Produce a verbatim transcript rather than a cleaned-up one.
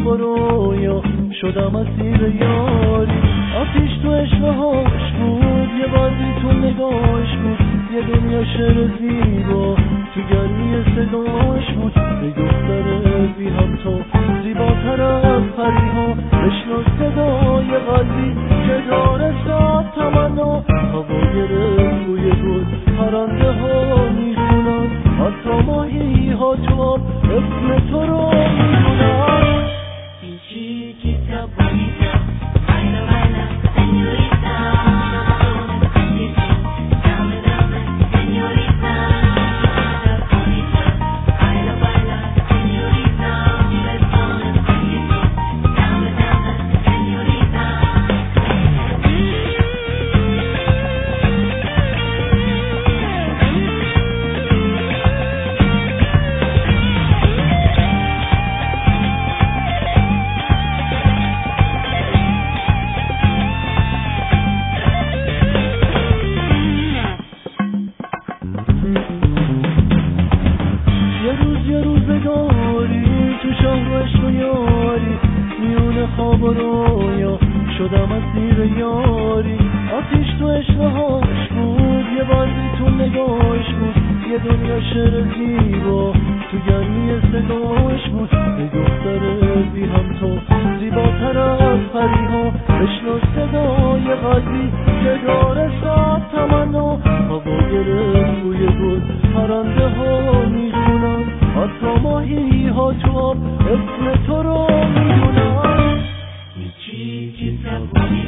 خواب و رویا شدم اسیر یاری. آتیش تو عشقهاش بود، یه بار بی تو نگاش بود، یه دنیا شعر زیبا تو گرمی صداش بود. ای دختر بی هم تو زیباتر از پریها، بشنو صدای قلبی که داره صد تمنا. هوا گرفت بوی گل، پرنده ها میخونن، حتی ماهی ها تو آب اسم تو رو میدونن. یه روزگاری تو شهر عشق و یاری، میونه خواب و رویا شدم اسیر یاری. آتیش تو عشقهاش بود، یه بار بی تو نگاش بود، یه دنیا شعر زیبا تو گرمی صداش بود. ای دختر بی هم تو زیباتر از پریها، بشنو صدای قلبی که داره صد تمنا. هوا گرفت بوی گل، پرنده ها میخونن، حتی ماهی ها تو آب اسم تو رو میدونن.